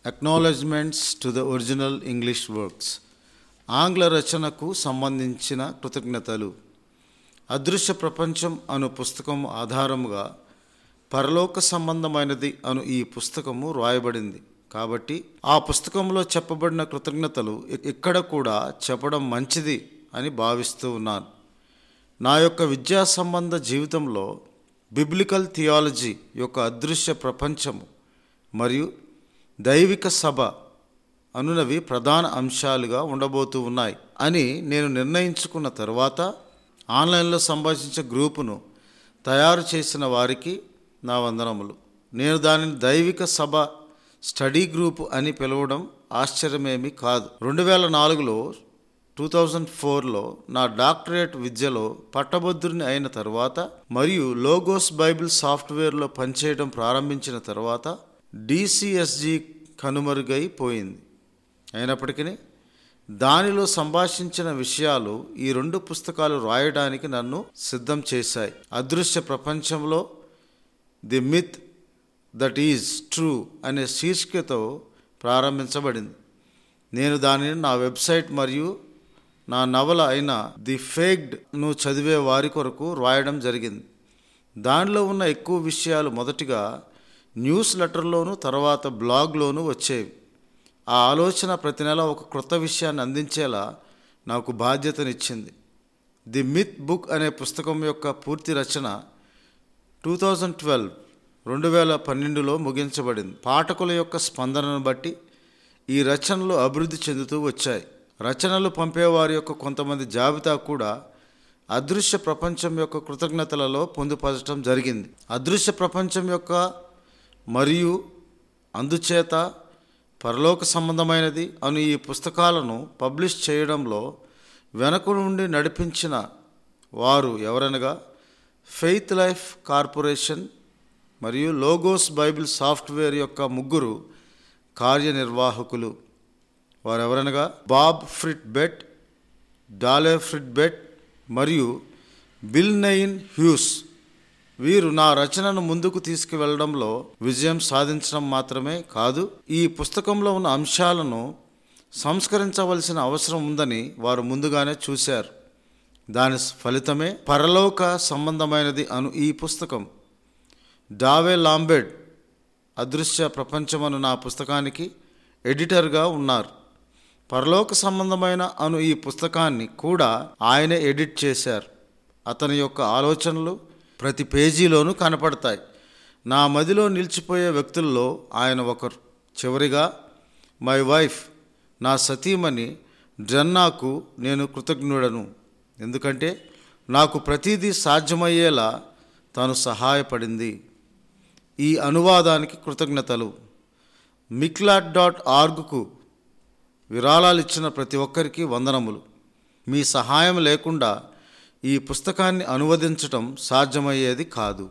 Acknowledgements to the original English works. ఆంగ్ల రచనకు సంబంధించిన కృతజ్ఞతలు. అదృశ్య ప్రపంచం అను పుస్తకం ఆధారముగా పరలోక సంబంధమైనది అను ఈ పుస్తకము రాయబడింది. కాబట్టి ఆ పుస్తకంలో చెప్పబడిన కృతజ్ఞతలు ఇక్కడ కూడా చెప్పడం మంచిది అని భావిస్తూ ఉన్నాను. నా యొక్క విద్యా సంబంధ జీవితంలో బిబ్లికల్ థియాలజీ యొక్క అదృశ్య ప్రపంచము మరియు దైవిక సభ అనునవి ప్రధాన అంశాలుగా ఉండబోతూ ఉన్నాయి అని నేను నిర్ణయించుకున్న తర్వాత ఆన్లైన్లో సంభాషించే గ్రూపును తయారు చేసిన వారికి నా వందనములు. నేను దానిని దైవిక సభ స్టడీ గ్రూప్ అని పిలవడం ఆశ్చర్యమేమీ కాదు. 2004లో నా డాక్టరేట్ విద్యలో పట్టభద్రుని అయిన తర్వాత మరియు లోగోస్ బైబిల్ సాఫ్ట్వేర్లో పనిచేయడం ప్రారంభించిన తర్వాత DCSG కనుమరుగైపోయింది. అయినప్పటికీ దానిలో సంభాషించిన విషయాలు ఈ 2 పుస్తకాలు రాయడానికి నన్ను సిద్ధం చేశాయి. అదృశ్య ప్రపంచంలో the myth that is true అనే శీర్షికతో ప్రారంభించబడింది. నేను దానిని నా వెబ్సైట్ మరియు నా నవల అయిన ది ఫేక్డ్ను చదివే వారి కొరకు రాయడం జరిగింది. దానిలో ఉన్న ఎక్కువ విషయాలు మొదటిగా న్యూస్ లెటర్లోను తర్వాత బ్లాగ్లోనూ వచ్చేవి. ఆ ఆలోచన ప్రతి నెల ఒక క్రొత్త విషయాన్ని అందించేలా నాకు బాధ్యతనిచ్చింది. ది మిత్ బుక్ అనే పుస్తకం యొక్క పూర్తి రచన 2012లో ముగించబడింది. పాఠకుల యొక్క స్పందనను బట్టి ఈ రచనలు అభివృద్ధి చెందుతూ వచ్చాయి. రచనలు పంపేవారి యొక్క కొంతమంది జాబితా కూడా అదృశ్య ప్రపంచం యొక్క కృతజ్ఞతలలో పొందుపరచడం జరిగింది. అదృశ్య ప్రపంచం యొక్క మరియు అందుచేత పరలోక సంబంధమైనది అను ఈ పుస్తకాలను పబ్లిష్ చేయడంలో వెనక నుండి నడిపించిన వారు ఎవరనగా ఫెయిత్ లైఫ్ కార్పొరేషన్ మరియు లోగోస్ బైబిల్ సాఫ్ట్వేర్ యొక్క 3 కార్యనిర్వాహకులు. వారెవరనగా బాబ్ ఫ్రిట్బెట్, డాలే ఫ్రిట్బెట్ మరియు బిల్ నెయిన్ హ్యూస్. వీరు నా రచనను ముందుకు తీసుకువెళ్లడంలో విజయం సాధించడం మాత్రమే కాదు, ఈ పుస్తకంలో ఉన్న అంశాలను సంస్కరించవలసిన అవసరం ఉందని వారు ముందుగానే చూశారు. దాని ఫలితమే పరలోక సంబంధమైనది అను ఈ పుస్తకం. డావే లాంబెడ్ అదృశ్య ప్రపంచమను నా పుస్తకానికి ఎడిటర్గా ఉన్నారు. పరలోక సంబంధమైన అను ఈ పుస్తకాన్ని కూడా ఆయనే ఎడిట్ చేశారు. అతని యొక్క ఆలోచనలు ప్రతి పేజీలోనూ కనపడతాయి. నా మదిలో నిలిచిపోయే వ్యక్తుల్లో ఆయన ఒకరు. చివరిగా మై వైఫ్, నా సతీమణి డ్రన్నాకు నేను కృతజ్ఞుడను. ఎందుకంటే నాకు ప్రతిదీ సాధ్యమయ్యేలా తాను సహాయపడింది. ఈ అనువాదానికి కృతజ్ఞతలు. miklat.orgకు విరాళాలు ఇచ్చిన ప్రతి ఒక్కరికి వందనములు. మీ సహాయం లేకుండా ఈ పుస్తకాన్ని అనువదించటం సాధ్యమయ్యేది కాదు.